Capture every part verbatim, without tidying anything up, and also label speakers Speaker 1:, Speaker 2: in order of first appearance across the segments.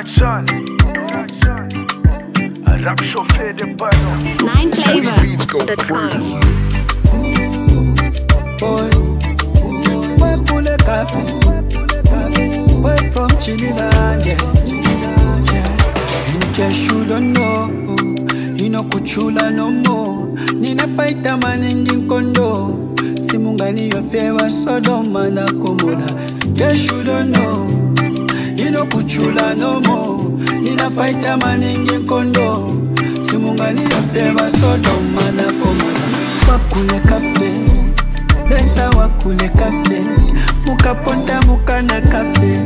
Speaker 1: Production. A rap chauffeur de ballon.
Speaker 2: nine flavor dot com.
Speaker 3: Boy, boy, pull a coffee. Boy from Chililand, yeah. In case you don't know, you know kuchula no more. Nina fight a man in kondo. Simungani your favor Sodoma na Gomorrah. In case you don't know, you know kuchula no more. Nina fight a man in kondo. Simungani your favor Sodoma na Gomorrah. Wakule kafe, lesa wakule kafe. Muka ponta muka na kafe.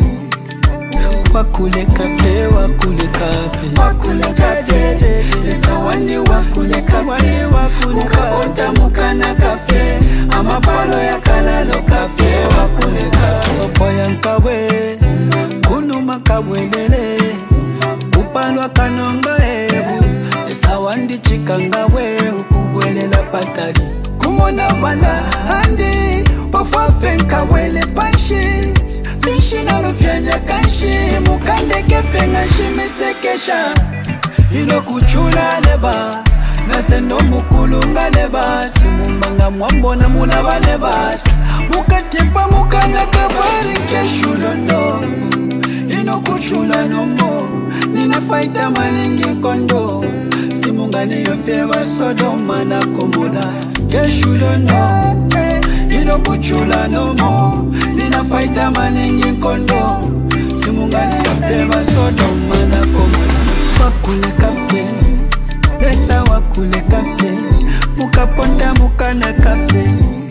Speaker 3: Wakule kafe, wakule kafe.
Speaker 4: Wakule kafe, lesa wandi wakule kafe. Muka ponta muka na kafe. Ama palo ya kalalo kafe. Wakule kafe.
Speaker 3: Ofoya nkawe, kunu makawe lele. Upalwa kanonga ebu. Lesa wandi chikangawe, ukuwelela patali. Kumona wana handi, wafafe nkawele panshi. Fishi na lufyanya kanshi, mukande kefenga shimesekesha. Ilo kuchula leba, nasendo mukulunga leba. Simumbanga mwambo na mulaba leba. Mukatepa mukana kabari keshu londo. Ino kuchula no mo, nina fighta malingi kondo. Simungani yofewa Sodoma na Gomorrah. Keshu londo, ino kuchula no mo, nina fighta malingi kondo. Simungani yofewa Sodoma na Gomorrah. Wakule kafe, lesa wakule kafe. Muka ponta muka na kafe.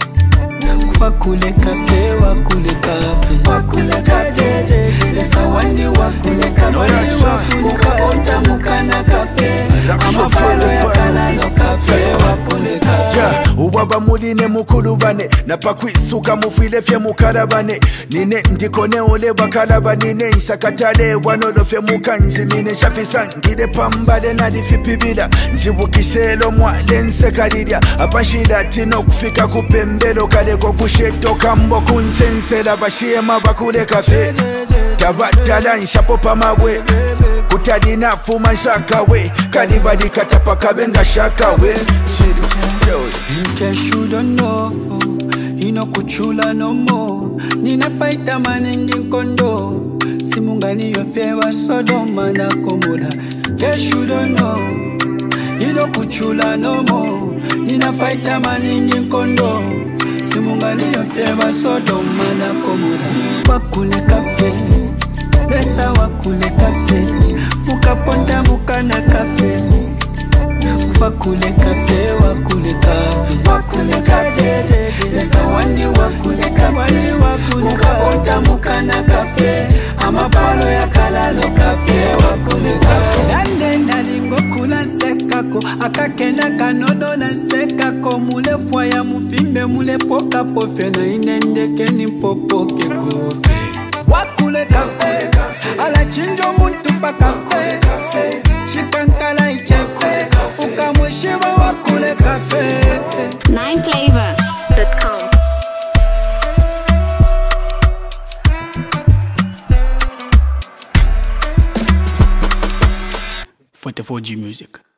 Speaker 3: Wakule kafe, wakule kafe.
Speaker 4: Wakule kafe, lesa wandi wakule kafe. Muka ponta muka na kafe. Ama palo ya kalalo kafe. Wakule kafe.
Speaker 1: Yeah, ubaba muline mukulu bane. Napakwisuka mufile fye mukarabane. Nine ndikone ole bakalaba. Nine isakatale wanolofe mukanji. Mine shafisa ngide pambale nalifipibila. Njibukishelo mwale nsekalilya. Apashila tino kufika kupembelo. Kaleko kusheto kambo kunchensela. Bashiema bakule kafe. Tabatala nshapo pamabwe. Kutalina fuma nshakawe. Kalibadi katapa kabenga shakawe.
Speaker 3: In case you don't know, you know kuchula no more. Nina fighta maningi kondo. Simungani yofewa Sodoma na Gomorrah. In case you don't know, you know kuchula no more. Nina fighta maningi kondo. Simungani yofewa Sodoma na Gomorrah. Wakule kafe, lesa wakule kafe. Muka ponta muka na kafe. Wakule kafe, wakule kafe.
Speaker 4: Wakule kafe, lesa wandi wakule kafe. Muka ponta muka na kafe. Ama palo ya kalalo kafe. Wakule kafe.
Speaker 3: Dande nalingo kula sekako. Akakena kanono na sekako. Mule fwaya mufimbe mule poka pofe. Na inende keni popoke kofe. Wakule kafe, ala chinjo muntu pa kafe. Chikankala ichefe, ukamwishiba wakule kafe.
Speaker 2: nine flavor dot com.
Speaker 3: forty-four G Music.